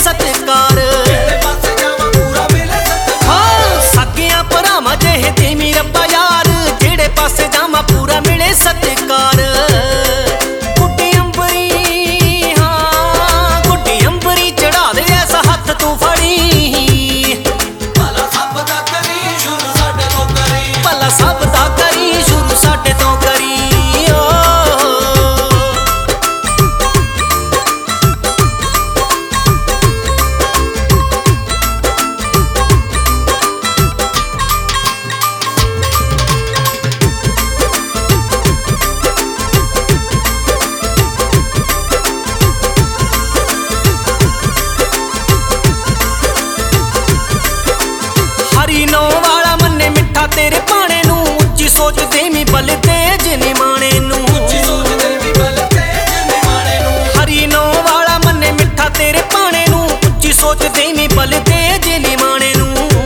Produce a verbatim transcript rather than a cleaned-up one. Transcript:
सत्कार। हाँ सगिया भरावां जेहे देवी रब्बा यार, जेड़े पासे जावां पूरा मिले सत्कार। गुड्डी अंबरी हाँ गुड्डी अंबरी चढ़ा दे ऐसा हथ तू फड़ी, भला सब दा करी शुरू साडे तो करी, भला सब दा करी शुरू साडे तो करी। हरी नौ वाला मन्ने मिठा तेरे पाने नू, उच्ची सोच देवी बल तेज निमाणे नू, उच्ची सोच देवी बल तेज निमाणे नू। हरी नौ वाला मन्ने मिठा तेरे पाने नू, उच्ची सोच देवी बल तेज निमाणे नू।